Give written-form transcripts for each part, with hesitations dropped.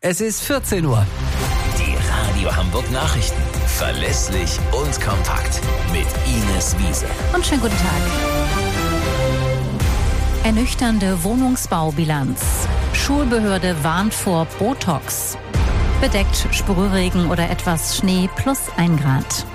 Es ist 14 Uhr. Die Radio Hamburg Nachrichten. Verlässlich und kompakt. Mit Ines Wiese. Und schönen guten Tag. Ernüchternde Wohnungsbaubilanz. Schulbehörde warnt vor Botox. Bedeckt Sprühregen oder etwas Schnee plus 1 Grad.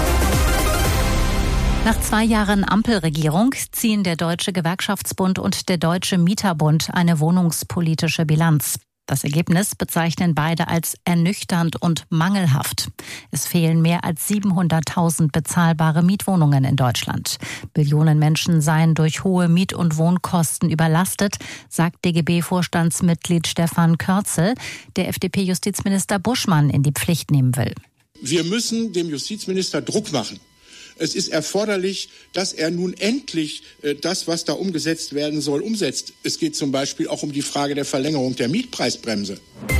Nach 2 Jahren Ampelregierung ziehen der Deutsche Gewerkschaftsbund und der Deutsche Mieterbund eine wohnungspolitische Bilanz. Das Ergebnis bezeichnen beide als ernüchternd und mangelhaft. Es fehlen mehr als 700.000 bezahlbare Mietwohnungen in Deutschland. Billionen Menschen seien durch hohe Miet- und Wohnkosten überlastet, sagt DGB-Vorstandsmitglied Stefan Körzel, der FDP-Justizminister Buschmann in die Pflicht nehmen will. Wir müssen dem Justizminister Druck machen. Es ist erforderlich, dass er nun endlich das, was da umgesetzt werden soll, umsetzt. Es geht zum Beispiel auch um die Frage der Verlängerung der Mietpreisbremse.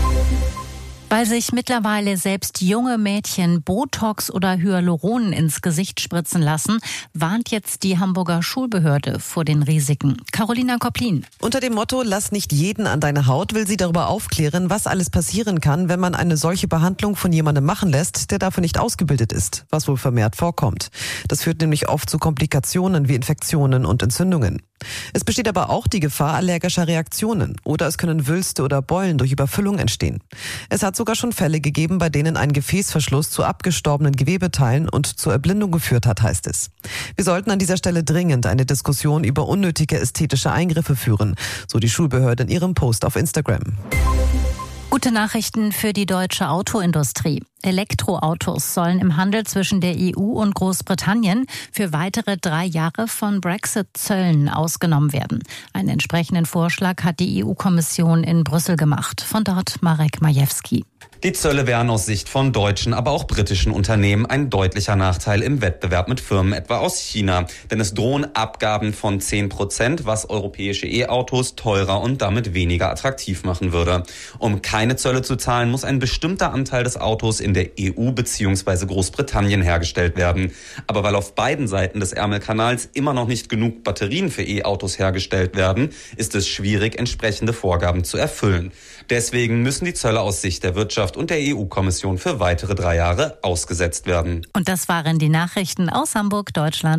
Weil sich mittlerweile selbst junge Mädchen Botox oder Hyaluron ins Gesicht spritzen lassen, warnt jetzt die Hamburger Schulbehörde vor den Risiken. Carolina Koplin. Unter dem Motto "Lass nicht jeden an deine Haut" will sie darüber aufklären, was alles passieren kann, wenn man eine solche Behandlung von jemandem machen lässt, der dafür nicht ausgebildet ist, was wohl vermehrt vorkommt. Das führt nämlich oft zu Komplikationen wie Infektionen und Entzündungen. Es besteht aber auch die Gefahr allergischer Reaktionen oder es können Wülste oder Beulen durch Überfüllung entstehen. Es hat sogar schon Fälle gegeben, bei denen ein Gefäßverschluss zu abgestorbenen Gewebeteilen und zur Erblindung geführt hat, heißt es. Wir sollten an dieser Stelle dringend eine Diskussion über unnötige ästhetische Eingriffe führen, so die Schulbehörde in ihrem Post auf Instagram. Gute Nachrichten für die deutsche Autoindustrie. Elektroautos sollen im Handel zwischen der EU und Großbritannien für weitere 3 Jahre von Brexit-Zöllen ausgenommen werden. Einen entsprechenden Vorschlag hat die EU-Kommission in Brüssel gemacht. Von dort Marek Majewski. Die Zölle wären aus Sicht von deutschen, aber auch britischen Unternehmen ein deutlicher Nachteil im Wettbewerb mit Firmen etwa aus China. Denn es drohen Abgaben von 10%, was europäische E-Autos teurer und damit weniger attraktiv machen würde. Um keine Zölle zu zahlen, muss ein bestimmter Anteil des Autos in der EU bzw. Großbritannien hergestellt werden. Aber weil auf beiden Seiten des Ärmelkanals immer noch nicht genug Batterien für E-Autos hergestellt werden, ist es schwierig, entsprechende Vorgaben zu erfüllen. Deswegen müssen die Zölle aus Sicht der Wirtschaft und der EU-Kommission für weitere 3 Jahre ausgesetzt werden. Und das waren die Nachrichten aus Hamburg, Deutschland.